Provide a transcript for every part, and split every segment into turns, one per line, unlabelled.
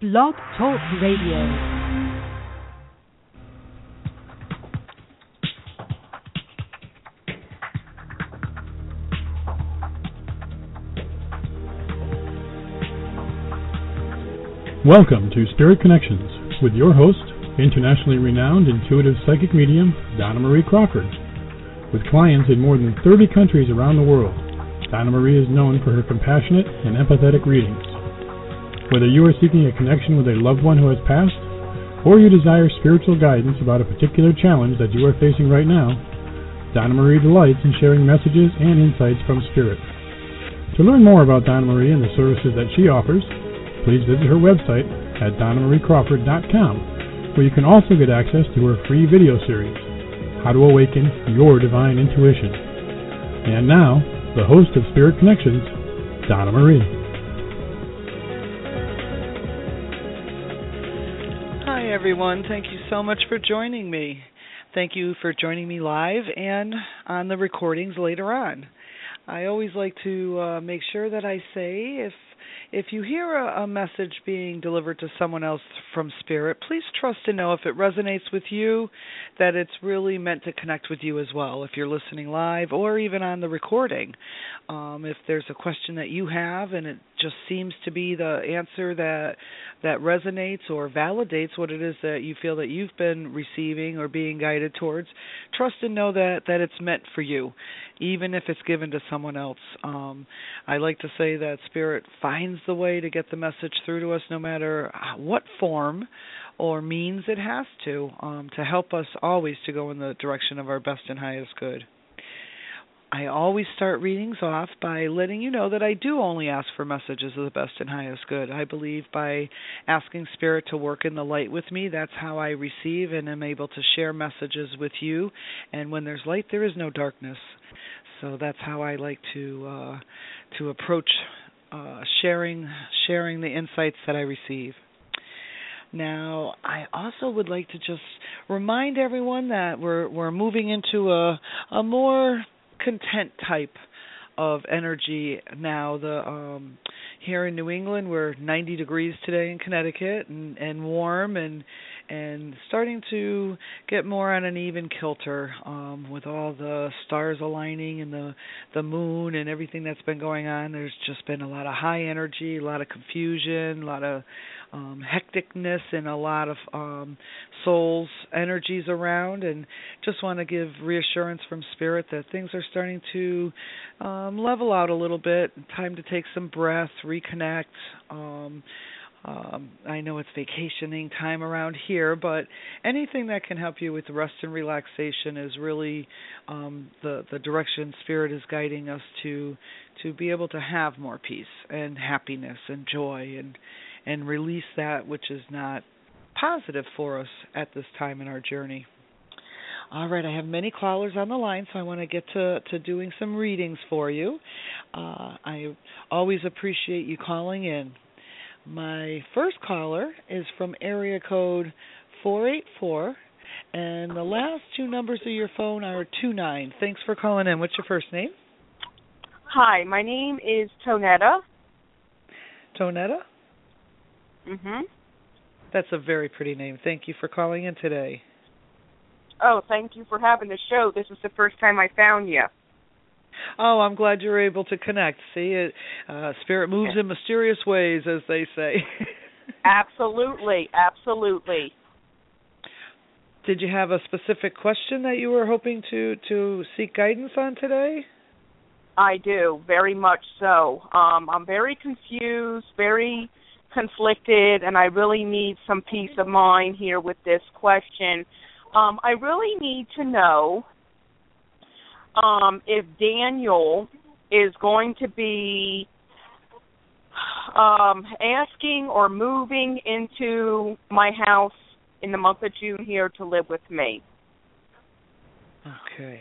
Blog Talk Radio.
Welcome to Spirit Connections with your host, internationally renowned intuitive psychic medium, Donna Marie Crawford. With clients in more than 30 countries around the world, Donna Marie is known for her compassionate and empathetic readings. Whether you are seeking a connection with a loved one who has passed, or you desire spiritual guidance about a particular challenge that you are facing right now, Donna Marie delights in sharing messages and insights from Spirit. To learn more about Donna Marie and the services that she offers, please visit her website at DonnaMarieCrawford.com, where you can also get access to her free video series, How to Awaken Your Divine Intuition. And now, the host of Spirit Connections, Donna Marie.
Hi, everyone. Thank you so much for joining me. Thank you for joining me live and on the recordings later on. I always like to make sure that I say if you hear a message being delivered to someone else from Spirit, please trust and know if it resonates with you, that it's really meant to connect with you as well, if you're listening live or even on the recording. If there's a question that you have and it just seems to be the answer that resonates or validates what it is that you feel that you've been receiving or being guided towards, trust and know that it's meant for you, even if it's given to someone else. I like to say that Spirit finds the way to get the message through to us no matter what form or means it has to help us always to go in the direction of our best and highest good. I always start readings off by letting you know that I do only ask for messages of the best and highest good. I believe by asking Spirit to work in the light with me, that's how I receive and am able to share messages with you. And when there's light, there is no darkness. So that's how I like to approach sharing the insights that I receive. Now, I also would like to just remind everyone that we're moving into a more content type of energy now. Here in New England, we're 90 degrees today in Connecticut and warm and starting to get more on an even kilter with all the stars aligning and the moon and everything that's been going on. There's just been a lot of high energy, a lot of confusion, a lot of hecticness, and a lot of souls energies around, and just want to give reassurance from Spirit that things are starting to level out a little bit. Time to take some breath, reconnect. I know it's vacationing time around here, but anything that can help you with rest and relaxation is really the direction Spirit is guiding us to be able to have more peace and happiness and joy and release that which is not positive for us at this time in our journey. All right, I have many callers on the line, so I want to get to doing some readings for you. I always appreciate you calling in. My first caller is from area code 484, and the last two numbers of your phone are 29. Thanks for calling in. What's your first name?
Hi, my name is Tonetta.
Tonetta?
Mm-hmm.
That's a very pretty name. Thank you for calling in today.
Oh, thank you for having the show. This is the first time I found you.
Oh, I'm glad you're able to connect. See, Spirit moves in mysterious ways, as they say.
Absolutely, absolutely.
Did you have a specific question that you were hoping to seek guidance on today?
I do, very much so. I'm very confused, very conflicted, and I really need some peace of mind here with this question. I really need to know if Daniel is going to be asking or moving into my house in the month of June here to live with me.
Okay.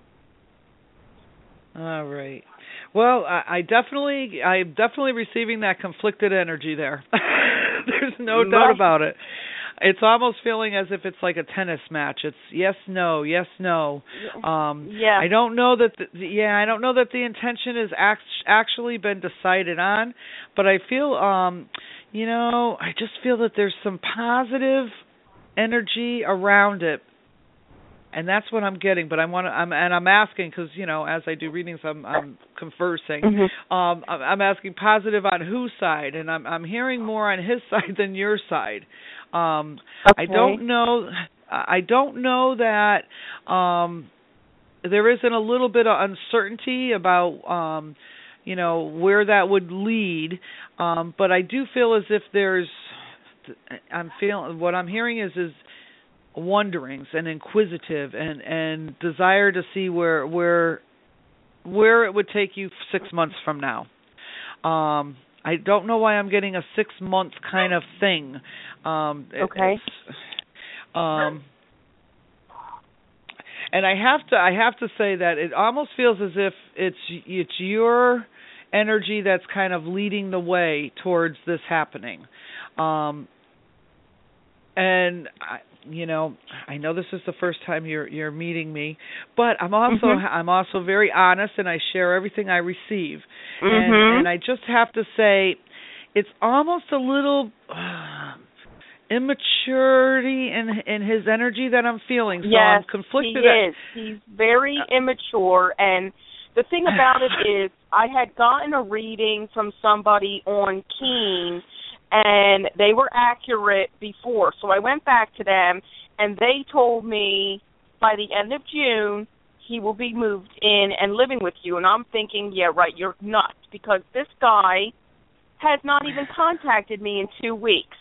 All right. Well, I'm definitely receiving that conflicted energy there. There's no doubt about it. It's almost feeling as if it's like a tennis match. It's yes, no, yes, no.
Yeah.
I don't know that. I don't know that the intention has actually been decided on, but I feel I just feel that there's some positive energy around it, and that's what I'm getting. But I'm asking because as I do readings, I'm conversing.
Mm-hmm.
I'm asking positive on whose side, and I'm hearing more on his side than your side.
Okay.
I don't know that there isn't a little bit of uncertainty about where that would lead, but I do feel as if what I'm hearing is wonderings and inquisitive and desire to see where it would take you 6 months from now. I don't know why I'm getting a 6-month kind of thing.
Okay.
And I have to say that it almost feels as if it's your energy that's kind of leading the way towards this happening. And I know this is the first time you're meeting me, but I'm also very honest, and I share everything I receive. And I just have to say, it's almost a little immaturity in his energy that I'm feeling. So
yes,
I'm conflicted.
He is. He's very immature, and the thing about it is, I had gotten a reading from somebody on Keen, and they were accurate before. So I went back to them, and they told me by the end of June, he will be moved in and living with you. And I'm thinking, yeah, right, you're nuts, because this guy has not even contacted me in 2 weeks.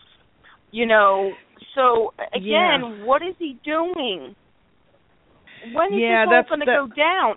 So, again, What is he doing? When is this all going to go down?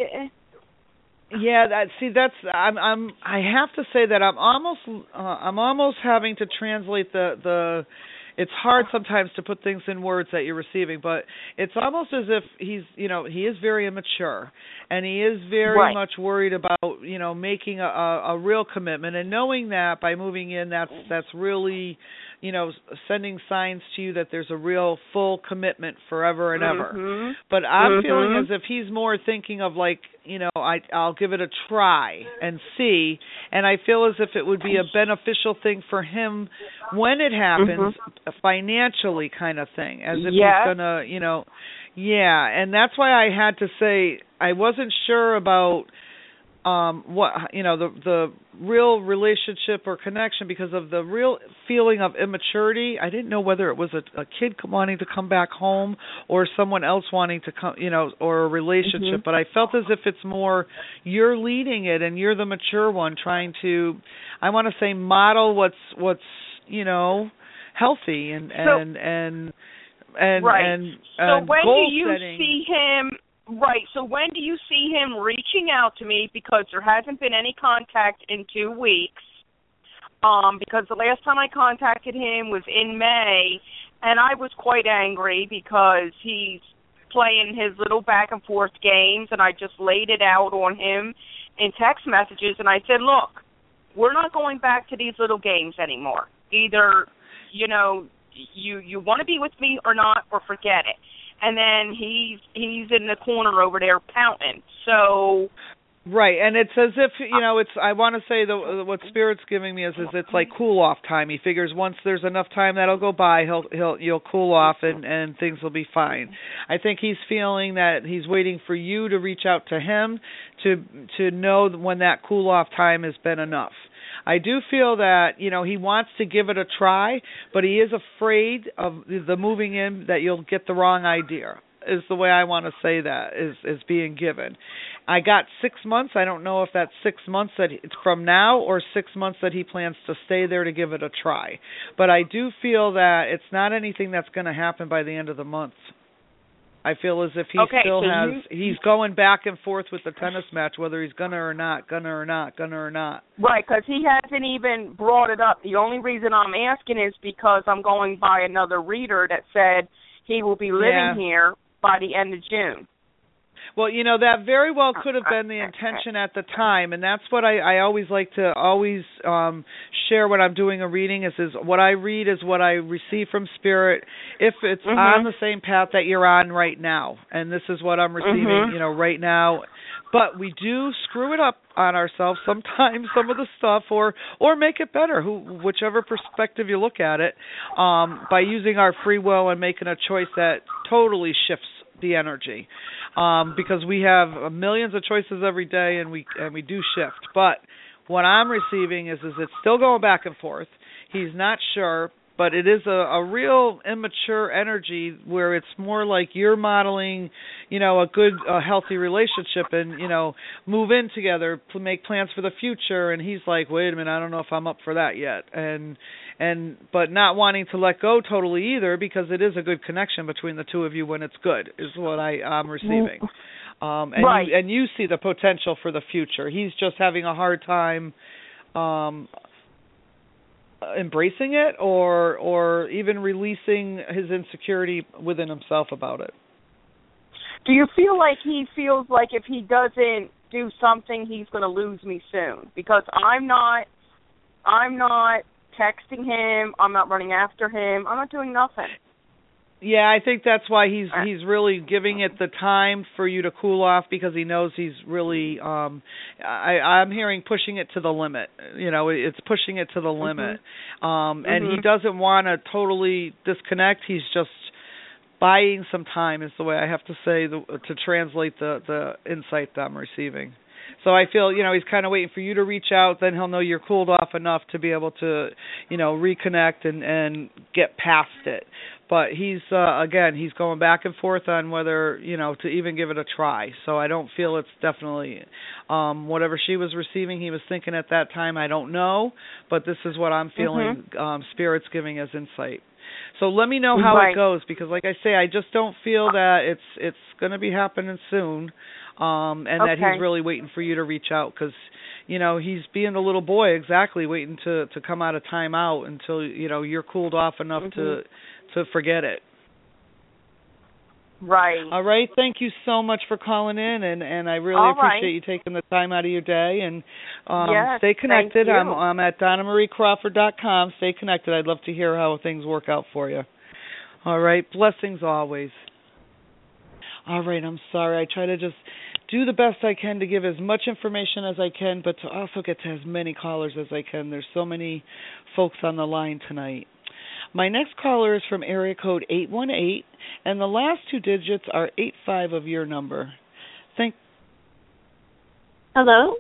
I have to say that I'm almost having to translate the it's hard sometimes to put things in words that you're receiving, but it's almost as if he is very immature, and he is very much worried about, making a real commitment, and knowing that by moving in, that's really, sending signs to you that there's a real full commitment forever and ever. But I'm feeling as if he's more thinking of I'll give it a try and see, and I feel as if it would be a beneficial thing for him when it happens, financially kind of thing, as if he's gonna, and that's why I had to say I wasn't sure about what the real relationship or connection, because of the real feeling of immaturity. I didn't know whether it was a kid wanting to come back home or someone else wanting to come, or a relationship. But I felt as if it's more you're leading it, and you're the mature one, trying to, I want to say, model what's healthy and so when
goal
do you
setting.
See him? Right. So when do you see him reaching out to me? Because there hasn't been any contact in 2 weeks. Because the last time I contacted him was in May, and I was quite angry because he's playing his little back and forth games, and I just laid it out on him in text messages, and I said, look, we're not going back to these little games anymore. Either, you want to be with me or not, or forget it. And then he's in the corner over there pouting. So
right, and it's as if it's. I want to say what Spirit's giving me is it's like cool off time. He figures once there's enough time that'll go by, you'll cool off and things will be fine. I think he's feeling that he's waiting for you to reach out to him to know when that cool off time has been enough. I do feel that, he wants to give it a try, but he is afraid of the moving in, that you'll get the wrong idea, is the way I want to say that, is being given. I got 6 months. I don't know if that's 6 months that it's from now or 6 months that he plans to stay there to give it a try. But I do feel that it's not anything that's going to happen by the end of the month. I feel as if he's going back and forth with the tennis match, whether he's gonna or not.
Right, because he hasn't even brought it up. The only reason I'm asking is because I'm going by another reader that said he will be living here by the end of June.
Well, that very well could have been the intention at the time, and that's what I always like to share when I'm doing a reading is what I read is what I receive from Spirit, if it's on the same path that you're on right now, and this is what I'm receiving, right now, but we do screw it up on ourselves sometimes, some of the stuff, or make it better, whichever perspective you look at it, by using our free will and making a choice that totally shifts the energy, because we have millions of choices every day, and we do shift. But what I'm receiving is it's still going back and forth. He's not sure, but it is a real immature energy where it's more like you're modeling, a good, healthy relationship, and move in together, make plans for the future. And he's like, wait a minute, I don't know if I'm up for that yet, but not wanting to let go totally either, because it is a good connection between the two of you when it's good, is what I'm receiving.
Right.
You see the potential for the future. He's just having a hard time embracing it, or even releasing his insecurity within himself about it.
Do you feel like he feels like if he doesn't do something, he's going to lose me soon? Because I'm not texting him, I'm not running after him, I'm not doing nothing.
Yeah, I think that's why he's really giving it the time for you to cool off, because he knows he's really I'm hearing pushing it to the limit. It's pushing it to the limit. And he doesn't want to totally disconnect. He's just buying some time, is the way I have to say to translate the insight that I'm receiving. So I feel, he's kind of waiting for you to reach out, then he'll know you're cooled off enough to be able to, reconnect and get past it. But he's going back and forth on whether, to even give it a try. So I don't feel it's definitely whatever she was receiving, he was thinking at that time, I don't know. But this is what I'm feeling, Spirit's giving as insight. So let me know how it goes, because like I say, I just don't feel that it's going to be happening soon, and that he's really waiting for you to reach out, because, he's being a little boy, exactly, waiting to come out of timeout until, you're cooled off enough to forget it.
Right.
All right. Thank you so much for calling in, and I really appreciate you taking the time out of your day. And stay connected.
Thank you.
I'm at DonnaMarieCrawford.com. Stay connected. I'd love to hear how things work out for you. All right. Blessings always. All right. I'm sorry. I try to just do the best I can to give as much information as I can, but to also get to as many callers as I can. There's so many folks on the line tonight. My next caller is from area code 818, and the last two digits are 85 of your number.
Hello?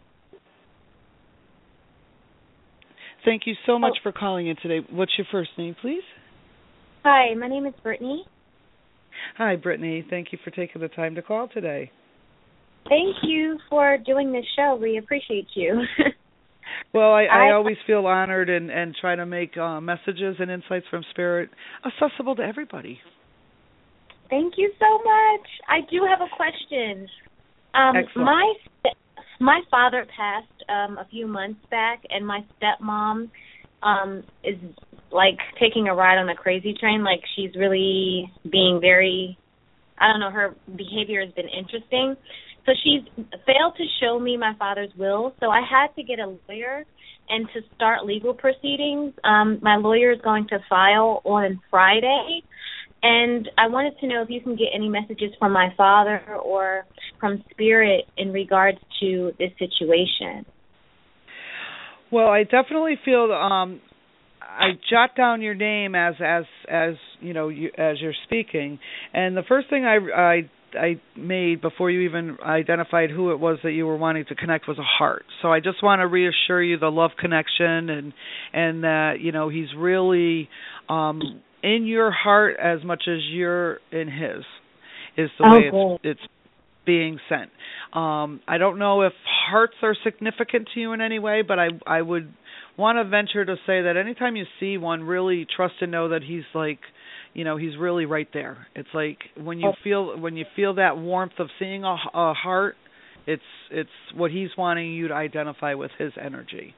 Thank you so much for calling in today. What's your first name, please?
Hi, my name is Brittany.
Hi, Brittany. Thank you for taking the time to call today.
Thank you for doing this show. We appreciate you.
Well, I always feel honored and try to make messages and insights from Spirit accessible to everybody.
Thank you so much. I do have a question.
Excellent.
My father passed a few months back, and my stepmom is like taking a ride on a crazy train. Like, she's really being very, I don't know, her behavior has been interesting. So she's failed to show me my father's will, so I had to get a lawyer and to start legal proceedings. My lawyer is going to file on Friday, and I wanted to know if you can get any messages from my father or from Spirit in regards to this situation.
Well, I definitely feel I jot down your name as you know, as you're speaking, and the first thing I made before you even identified who it was that you were wanting to connect was a heart. So I just want to reassure you the love connection and that, you know, he's really in your heart as much as you're in his, is the way it's being sent. I don't know if hearts are significant to you in any way, but I would want to venture to say that anytime you see one, really trust and know that he's like, you know, he's really right there. It's like when you feel that warmth of seeing a heart, it's what he's wanting you to identify with his energy.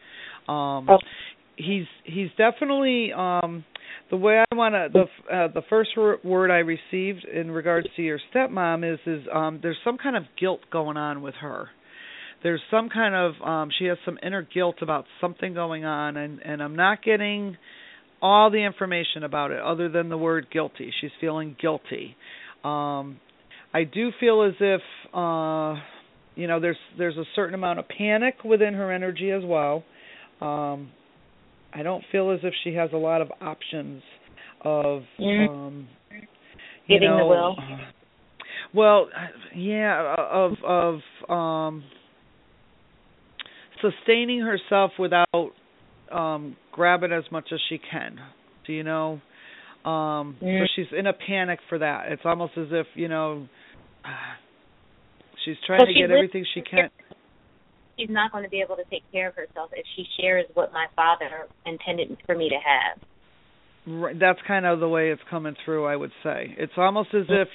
He's definitely the way I want to the first word I received in regards to your stepmom is there's some kind of guilt going on with her. There's some kind of she has some inner guilt about something going on, and I'm not getting all the information about it other than the word guilty. She's feeling guilty. I do feel as if there's a certain amount of panic within her energy as well. I don't feel as if she has a lot of options of
giving the will.
Well, yeah, of sustaining herself without grabbing as much as she can. Do you know? So she's in a panic for that. It's almost as if, she's trying to get everything she can.
She's not going to be able to take care of herself if she shares what my father intended for me to have.
Right, that's kind of the way it's coming through, I would say. It's almost as if,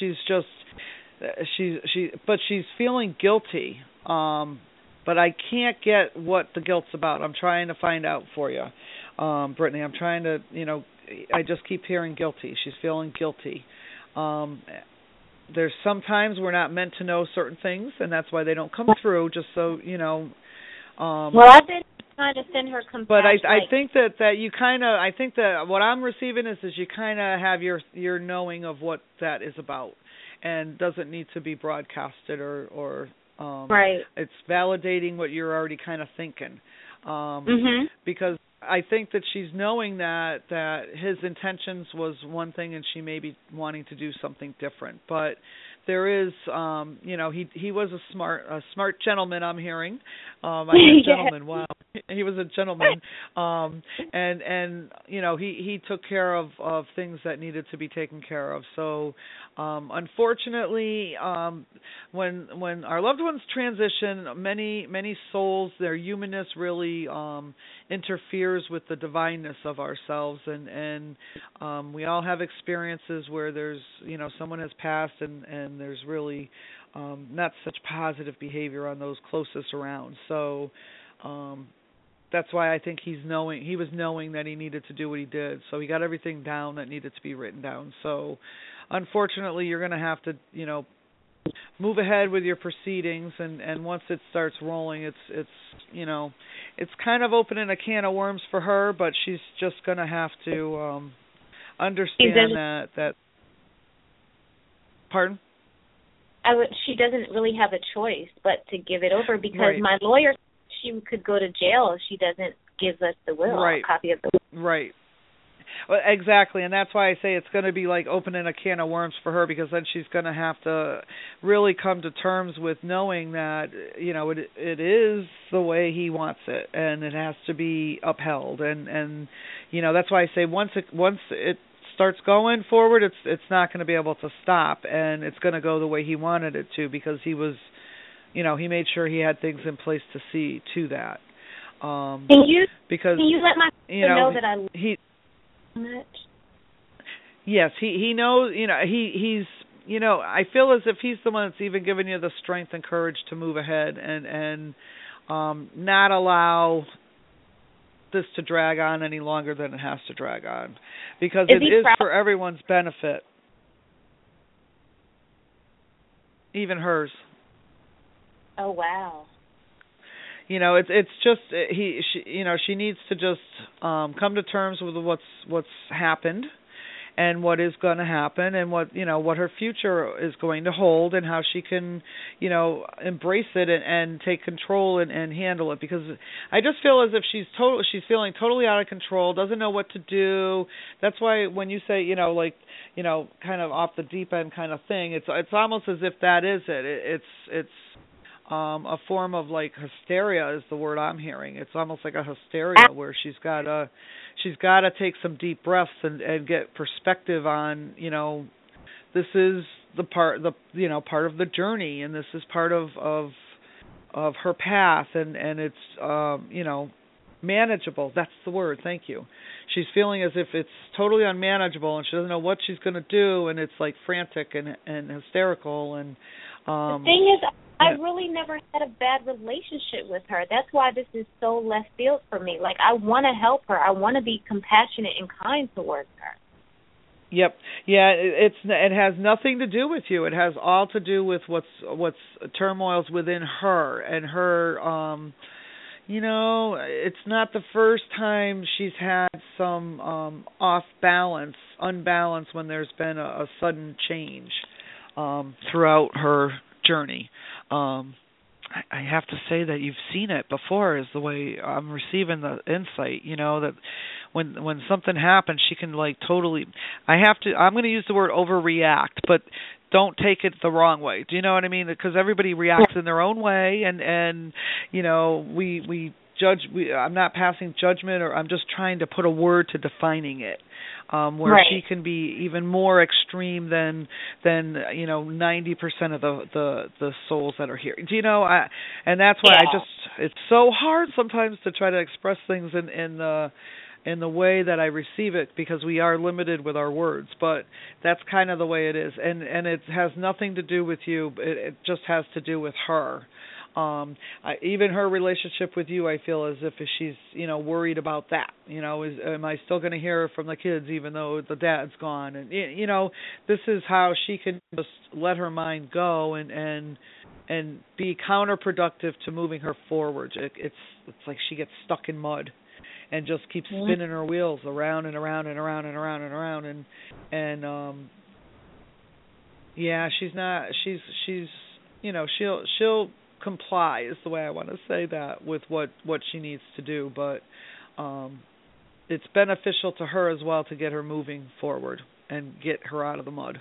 she's feeling guilty. But I can't get what the guilt's about. I'm trying to find out for you, Brittany. I'm trying to, I just keep hearing guilty. She's feeling guilty. There's sometimes we're not meant to know certain things, and that's why they don't come through, just so,
well, I've been trying to send her compassion.
But I think that you kind of, I think that what I'm receiving is you kind of have your knowing of what that is about, and doesn't need to be broadcasted or
right.
It's validating what you're already kind of thinking. Because I think that she's knowing that his intentions was one thing and she may be wanting to do something different. But there is, he was a smart gentleman, I'm hearing. I said gentleman, wow. He was a gentleman. And he took care of things that needed to be taken care of. So, unfortunately, when our loved ones transition, many souls, their humanness really interferes with the divineness of ourselves, and we all have experiences where there's someone has passed and there's really not such positive behavior on those closest around. So that's why I think he was knowing that he needed to do what he did. So he got everything down that needed to be written down. So unfortunately, you're going to have to, move ahead with your proceedings, and once it starts rolling, it's kind of opening a can of worms for her, but she's just going to have to understand that. Pardon?
She doesn't really have a choice but to give it over, because
right.
My lawyer, she could go to jail if she doesn't give us the will,
right.
a copy of the will.
Right. Well, exactly, and that's why I say it's going to be like opening a can of worms for her, because then she's going to have to really come to terms with knowing that it is the way he wants it, and it has to be upheld, and that's why I say once it starts going forward, it's not going to be able to stop, and it's going to go the way he wanted it to, because he was, he made sure he had things in place to see to that.
Can you let my know that much?
Yes, he knows. He's. I feel as if he's the one that's even giving you the strength and courage to move ahead and not allow this to drag on any longer than it has to drag on, because it is for everyone's benefit, even hers.
Oh wow.
It's just she needs to just come to terms with what's happened and what is going to happen, and what her future is going to hold, and how she can embrace it and take control and handle it, because I just feel as if she's feeling totally out of control, doesn't know what to do. That's why when you say kind of off the deep end kind of thing, it's almost as if that is it. It's a form of like hysteria is the word I'm hearing. It's almost like a hysteria where she's got to take some deep breaths and get perspective on, this is part of the journey, and this is part of her path, and it's manageable. That's the word. Thank you. She's feeling as if it's totally unmanageable, and she doesn't know what she's going to do, and it's like frantic and hysterical. And
the thing is, I really never had a bad relationship with her. That's why this is so left field for me. Like, I want to help her. I want to be compassionate and kind towards her.
Yep. Yeah, it has nothing to do with you. It has all to do with what's turmoils within her, and her it's not the first time she's had some unbalance when there's been a sudden change throughout her journey. I have to say that you've seen it before, is the way I'm receiving the insight, that when something happens, she can totally, I'm going to use the word overreact, but don't take it the wrong way. Do you know what I mean? Because everybody reacts in their own way, and we judge. I'm not passing judgment, or I'm just trying to put a word to defining it. Where she can be even more extreme than 90% of the souls that are here. Do you know? And that's why it's so hard sometimes to try to express things in the way that I receive it, because we are limited with our words. But that's kind of the way it is, and it has nothing to do with you. It just has to do with her. Even her relationship with you, I feel as if she's, worried about that. Am I still going to hear from the kids even though the dad's gone? And this is how she can just let her mind go and be counterproductive to moving her forward. It's like she gets stuck in mud and just keeps spinning her wheels around and around and around and around and around and she's not. She's she'll comply, is the way I want to say that, with what she needs to do, but it's beneficial to her as well to get her moving forward and get her out of the mud.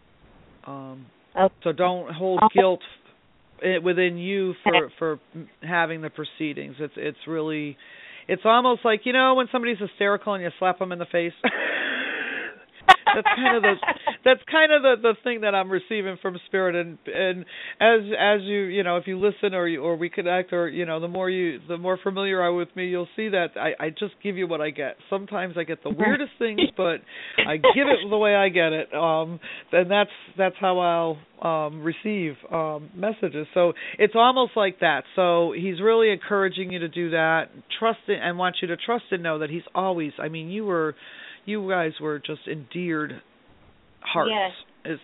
So don't hold guilt within you for having the proceedings. It's really, it's almost like, when somebody's hysterical and you slap them in the face. That's kind of the thing that I'm receiving from Spirit, and as you if you listen or we connect, or the more familiar are with me, you'll see that I just give you what I get. Sometimes I get the weirdest things, but I give it the way I get it, and that's how I'll receive messages. So it's almost like that. So he's really encouraging you to do that, trust it, and wants you to trust and know that he's always. I mean, you guys were just endeared hearts.
Yes.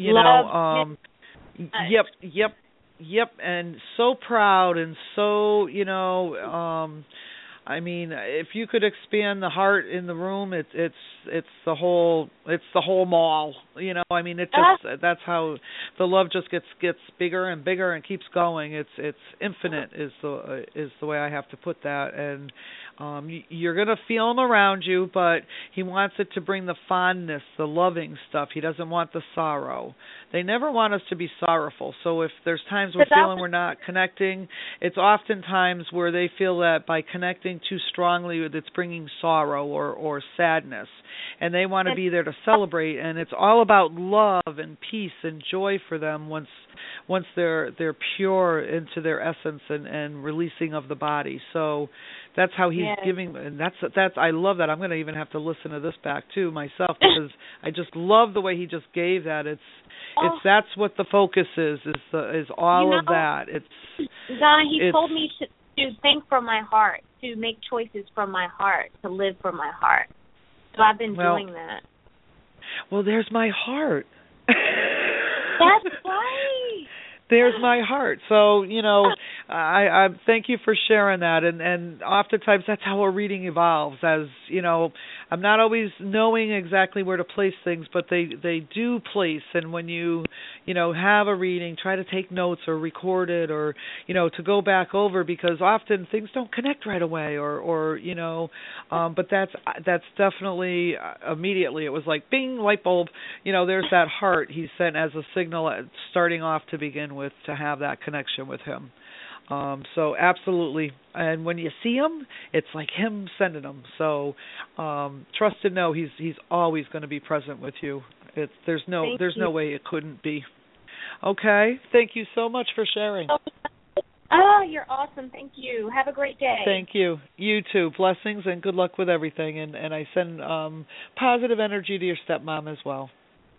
Yep, and so proud and so, I mean, if you could expand the heart in the room, it's the whole mall. I mean, it just that's how the love just gets bigger and bigger and keeps going. It's infinite is the way I have to put that, and you're going to feel him around you, but he wants it to bring the fondness, the loving stuff. He doesn't want the sorrow. They never want us to be sorrowful. So if there's times we're feeling we're not connecting, it's oftentimes where they feel that by connecting too strongly, it's bringing sorrow or sadness. And they want to be there to celebrate. And it's all about love and peace and joy for them once they're pure into their essence and releasing of the body. So that's how he's giving, and that's I love that. I'm going to even have to listen to this back too myself, because I just love the way he just gave that. It's that's what the focus is all of that.
Donna, he told me to think from my heart, to make choices from my heart, to live from my heart. So I've been doing that.
Well, there's my heart.
That's right.
There's my heart. So, I thank you for sharing that. And oftentimes that's how a reading evolves. As, I'm not always knowing exactly where to place things, but they do place. And when you have a reading, try to take notes or record it, or, to go back over, because often things don't connect right away, but that's definitely immediately. It was like, bing, light bulb. There's that heart he sent as a signal starting off to begin with, to have that connection with him. So absolutely. And when you see him, it's like him sending them. So trust and know he's always going to be present with you. There's no way it couldn't be. Okay. Thank you so much for sharing.
Oh, you're awesome. Thank you. Have a great day.
Thank you. You too. Blessings and good luck with everything. And I send positive energy to your stepmom as well.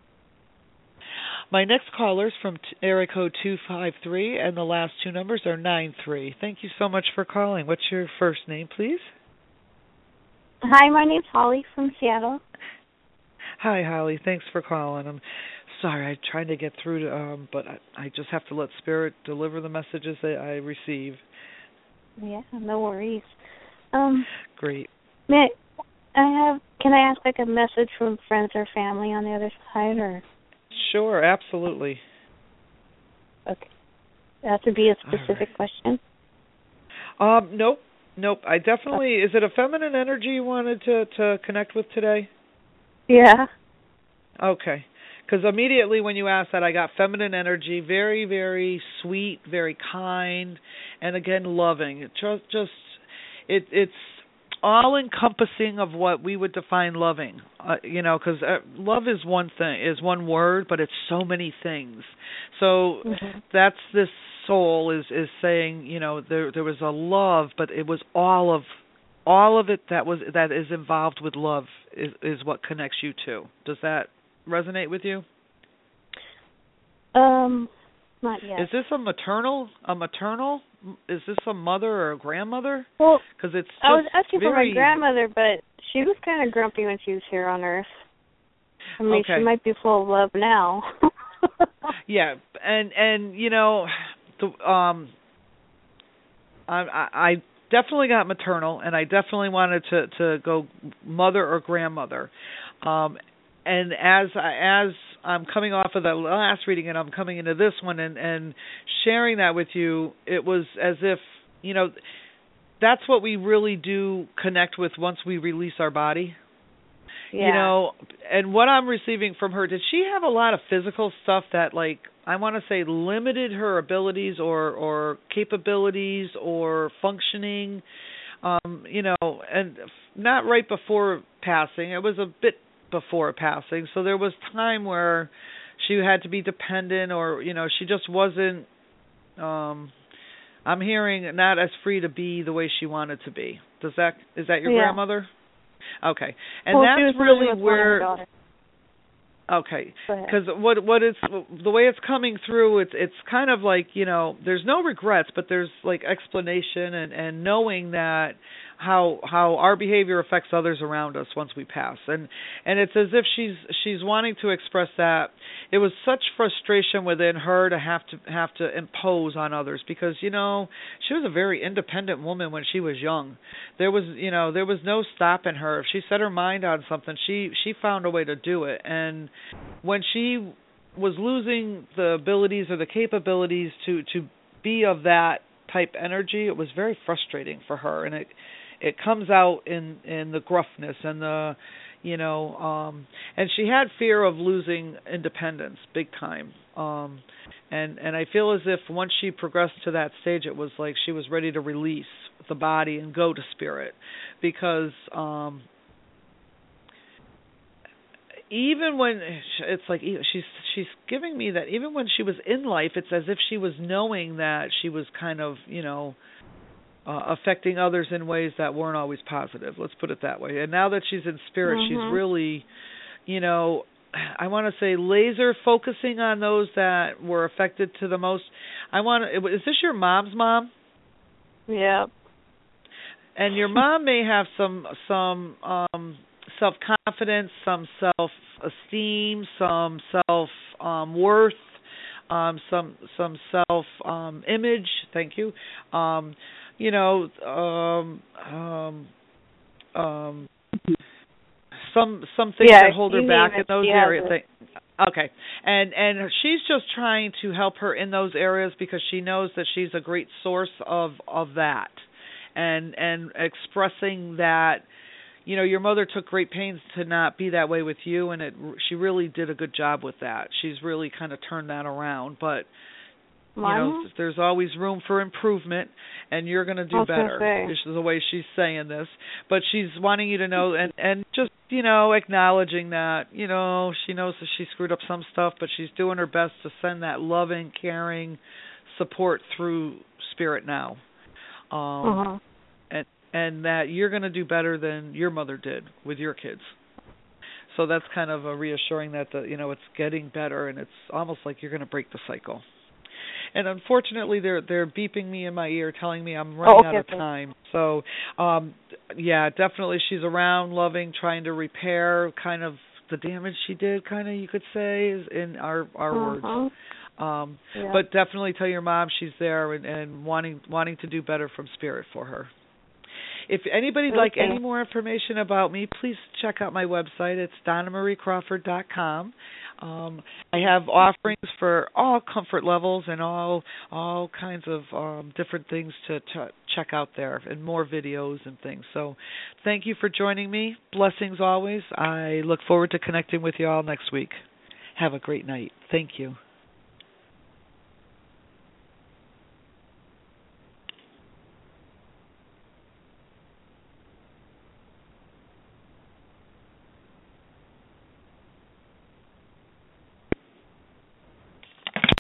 My next caller is from area code 253, and the last two numbers are 93. Thank you so much for calling. What's your first name, please?
Hi, my name's Holly from Seattle.
Hi, Holly. Thanks for calling. I'm sorry, I'm trying to get through to, but I just have to let Spirit deliver the messages that I receive.
Yeah, no worries.
Great.
Can I ask like a message from friends or family on the other side, or?
Sure, absolutely.
Okay. Have to be a specific question?
Nope. I definitely. Is it a feminine energy you wanted to connect with today?
Yeah.
Okay. Because immediately when you asked that, I got feminine energy, very, very sweet, very kind, and again loving. It's all encompassing of what we would define loving. Because love is one word, but it's so many things. So that's this soul is saying, there was a love, but it was all of it that is involved with love is what connects you to. Does that resonate with you?
Not yet.
Is this a maternal? Is this a mother or a grandmother?
Well,
because it's
I was asking for my grandmother, but she was kind of grumpy when she was here on Earth. I mean,
okay.
She might be full of love now.
Yeah, and I definitely got maternal, and I definitely wanted to go mother or grandmother. And as I'm coming off of the last reading and I'm coming into this one and sharing that with you, it was as if, that's what we really do connect with once we release our body.
Yeah.
And what I'm receiving from her, did she have a lot of physical stuff that, like, I want to say limited her abilities or capabilities or functioning, and not right before passing. It was a bit before passing, so there was time where she had to be dependent, or she just wasn't I'm hearing not as free to be the way she wanted to be. Is that your grandmother? Okay. And that's really where okay, because what it's the way it's coming through, it's kind of like, there's no regrets, but there's like explanation and knowing that how our behavior affects others around us once we pass, and it's as if she's wanting to express that it was such frustration within her to have to impose on others, because she was a very independent woman when she was young. There was no stopping her. If she set her mind on something, she found a way to do it. And when she was losing the abilities or the capabilities to be of that type energy, it was very frustrating for her, and it comes out in the gruffness and the and she had fear of losing independence big time, and I feel as if once she progressed to that stage, it was like she was ready to release the body and go to spirit, because even when it's like she's giving me that even when she was in life, it's as if she was knowing that she was kind of affecting others in ways that weren't always positive. Let's put it that way. And now that she's in spirit, she's really, I want to say laser focusing on those that were affected to the most. Is this your mom's mom?
Yeah.
And your mom may have some self-confidence, some self-esteem, some self-worth, some self-image. Thank you. Some things that hold her back in those areas. Okay, and she's just trying to help her in those areas because she knows that she's a great source of that, and expressing that. Your mother took great pains to not be that way with you, and she really did a good job with that. She's really kind of turned that around, but there's always room for improvement, and you're going to do better. This is the way she's saying this, but she's wanting you to know, and just acknowledging that she knows that she screwed up some stuff, but she's doing her best to send that loving, caring support through spirit now. And that you're going to do better than your mother did with your kids. So that's kind of a reassuring that it's getting better, and it's almost like you're going to break the cycle. And unfortunately, they're beeping me in my ear, telling me I'm running out of time. So, definitely she's around, loving, trying to repair kind of the damage she did, kind of you could say, is in our words. But definitely tell your mom she's there and wanting to do better from spirit for her. If anybody'd like any more information about me, please check out my website. It's DonnaMarieCrawford.com. I have offerings for all comfort levels and all kinds of different things to check out there, and more videos and things. So thank you for joining me. Blessings always. I look forward to connecting with you all next week. Have a great night. Thank you.